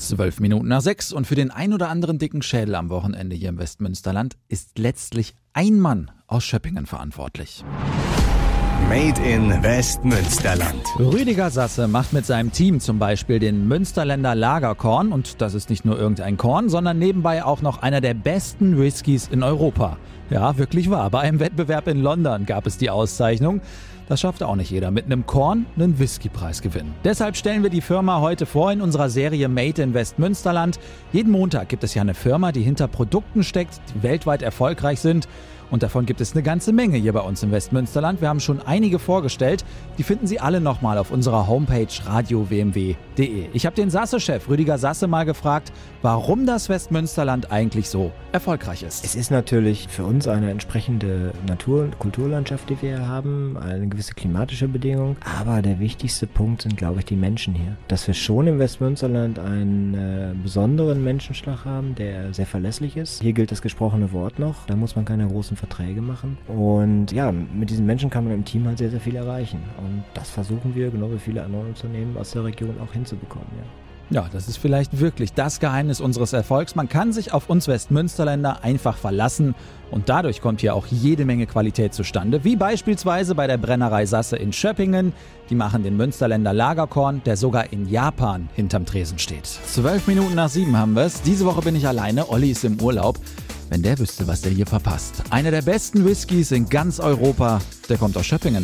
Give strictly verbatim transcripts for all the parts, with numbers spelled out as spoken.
Zwölf Minuten nach sechs und für den ein oder anderen dicken Schädel am Wochenende hier im Westmünsterland ist letztlich ein Mann aus Schöppingen verantwortlich. Made in Westmünsterland. Rüdiger Sasse macht mit seinem Team zum Beispiel den Münsterländer Lagerkorn und das ist nicht nur irgendein Korn, sondern nebenbei auch noch einer der besten Whiskys in Europa. Ja, wirklich wahr. Bei einem Wettbewerb in London gab es die Auszeichnung. Das schafft auch nicht jeder, mit einem Korn einen Whiskypreis gewinnen. Deshalb stellen wir die Firma heute vor in unserer Serie Made in Westmünsterland. Jeden Montag gibt es ja eine Firma, die hinter Produkten steckt, die weltweit erfolgreich sind. Und davon gibt es eine ganze Menge hier bei uns im Westmünsterland. Wir haben schon einige vorgestellt. Die finden Sie alle nochmal auf unserer Homepage radio w m w punkt d e. Ich habe den Sasse-Chef Rüdiger Sasse mal gefragt, warum das Westmünsterland eigentlich so erfolgreich ist. Es ist natürlich für uns eine entsprechende Natur- und Kulturlandschaft, die wir hier haben, eine gewisse klimatische Bedingung. Aber der wichtigste Punkt sind, glaube ich, die Menschen hier. Dass wir schon im Westmünsterland einen äh, besonderen Menschenschlag haben, der sehr verlässlich ist. Hier gilt das gesprochene Wort noch. Da muss man keine großen Verträge machen. Und ja, mit diesen Menschen kann man im Team halt sehr, sehr viel erreichen. Und das versuchen wir, genau wie viele andere Unternehmen aus der Region, auch hinzubekommen. Ja. Ja, das ist vielleicht wirklich das Geheimnis unseres Erfolgs. Man kann sich auf uns Westmünsterländer einfach verlassen und dadurch kommt hier auch jede Menge Qualität zustande, wie beispielsweise bei der Brennerei Sasse in Schöppingen. Die machen den Münsterländer Lagerkorn, der sogar in Japan hinterm Tresen steht. Zwölf Minuten nach sieben haben wir es. Diese Woche bin ich alleine, Olli ist im Urlaub. Wenn der wüsste, was der hier verpasst. Einer der besten Whiskys in ganz Europa, der kommt aus Schöppingen.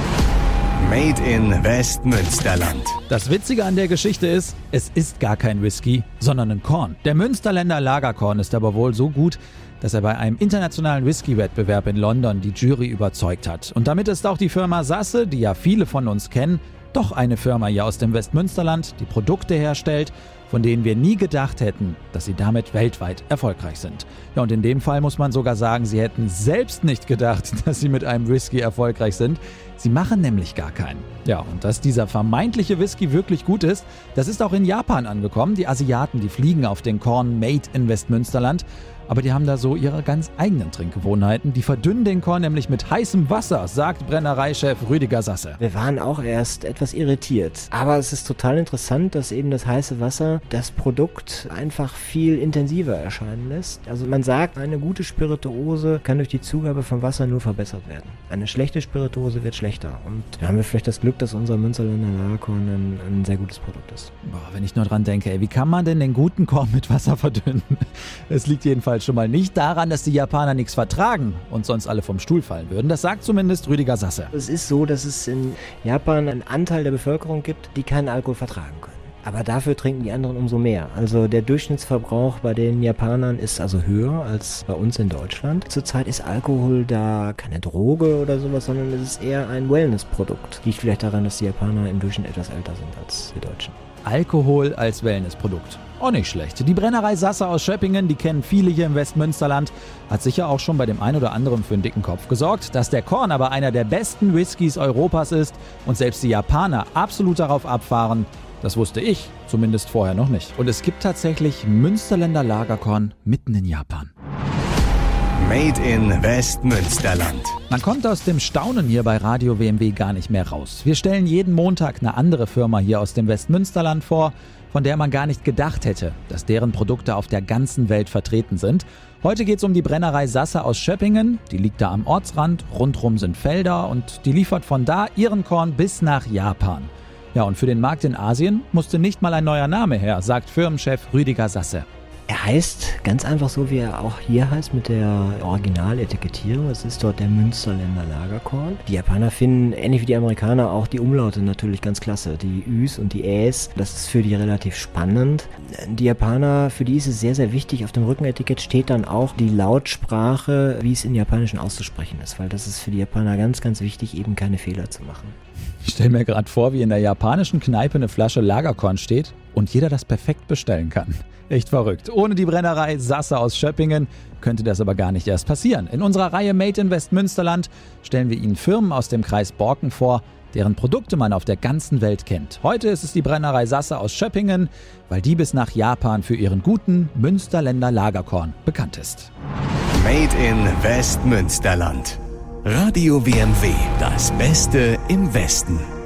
Made in Westmünsterland. Das Witzige an der Geschichte ist, es ist gar kein Whisky, sondern ein Korn. Der Münsterländer Lagerkorn ist aber wohl so gut, dass er bei einem internationalen Whisky-Wettbewerb in London die Jury überzeugt hat. Und damit ist auch die Firma Sasse, die ja viele von uns kennen, doch eine Firma hier aus dem Westmünsterland, die Produkte herstellt, von denen wir nie gedacht hätten, dass sie damit weltweit erfolgreich sind. Ja, und in dem Fall muss man sogar sagen, sie hätten selbst nicht gedacht, dass sie mit einem Whisky erfolgreich sind. Sie machen nämlich gar keinen. Ja, und dass dieser vermeintliche Whisky wirklich gut ist, das ist auch in Japan angekommen. Die Asiaten, die fliegen auf den Korn Made in Westmünsterland. Aber die haben da so ihre ganz eigenen Trinkgewohnheiten. Die verdünnen den Korn nämlich mit heißem Wasser, sagt Brennereichef Rüdiger Sasse. Wir waren auch erst etwas irritiert. Aber es ist total interessant, dass eben das heiße Wasser das Produkt einfach viel intensiver erscheinen lässt. Also man sagt, eine gute Spirituose kann durch die Zugabe von Wasser nur verbessert werden. Eine schlechte Spirituose wird schlechter. Und da haben wir vielleicht das Glück, dass unser Münsterländer Lagerkorn ein, ein sehr gutes Produkt ist. Boah, wenn ich nur dran denke, ey, wie kann man denn den guten Korn mit Wasser verdünnen? Es liegt jedenfalls schon mal nicht daran, dass die Japaner nichts vertragen und sonst alle vom Stuhl fallen würden. Das sagt zumindest Rüdiger Sasse. Es ist so, dass es in Japan einen Anteil der Bevölkerung gibt, die keinen Alkohol vertragen können. Aber dafür trinken die anderen umso mehr. Also der Durchschnittsverbrauch bei den Japanern ist also höher als bei uns in Deutschland. Zurzeit ist Alkohol da keine Droge oder sowas, sondern es ist eher ein Wellnessprodukt. Liegt vielleicht daran, dass die Japaner im Durchschnitt etwas älter sind als wir Deutschen. Alkohol als Wellnessprodukt. Auch nicht schlecht. Die Brennerei Sasse aus Schöppingen, die kennen viele hier im Westmünsterland, hat sicher auch schon bei dem einen oder anderen für einen dicken Kopf gesorgt. Dass der Korn aber einer der besten Whiskys Europas ist und selbst die Japaner absolut darauf abfahren, das wusste ich zumindest vorher noch nicht. Und es gibt tatsächlich Münsterländer Lagerkorn mitten in Japan. Made in Westmünsterland. Man kommt aus dem Staunen hier bei Radio W M W gar nicht mehr raus. Wir stellen jeden Montag eine andere Firma hier aus dem Westmünsterland vor, von der man gar nicht gedacht hätte, dass deren Produkte auf der ganzen Welt vertreten sind. Heute geht es um die Brennerei Sasse aus Schöppingen. Die liegt da am Ortsrand, rundrum sind Felder und die liefert von da ihren Korn bis nach Japan. Ja, und für den Markt in Asien musste nicht mal ein neuer Name her, sagt Firmenchef Rüdiger Sasse. Er heißt ganz einfach so, wie er auch hier heißt, mit der Originaletikettierung. Es ist dort der Münsterländer Lagerkorn. Die Japaner finden, ähnlich wie die Amerikaner, auch die Umlaute natürlich ganz klasse. Die Üs und die Äs, das ist für die relativ spannend. Die Japaner, für die ist es sehr, sehr wichtig, auf dem Rückenetikett steht dann auch die Lautsprache, wie es in Japanischen auszusprechen ist. Weil das ist für die Japaner ganz, ganz wichtig, eben keine Fehler zu machen. Ich stelle mir gerade vor, wie in der japanischen Kneipe eine Flasche Lagerkorn steht und jeder das perfekt bestellen kann. Echt verrückt. Ohne die Brennerei Sasse aus Schöppingen könnte das aber gar nicht erst passieren. In unserer Reihe Made in Westmünsterland stellen wir Ihnen Firmen aus dem Kreis Borken vor, deren Produkte man auf der ganzen Welt kennt. Heute ist es die Brennerei Sasse aus Schöppingen, weil die bis nach Japan für ihren guten Münsterländer Lagerkorn bekannt ist. Made in Westmünsterland. Radio W M W, das Beste im Westen.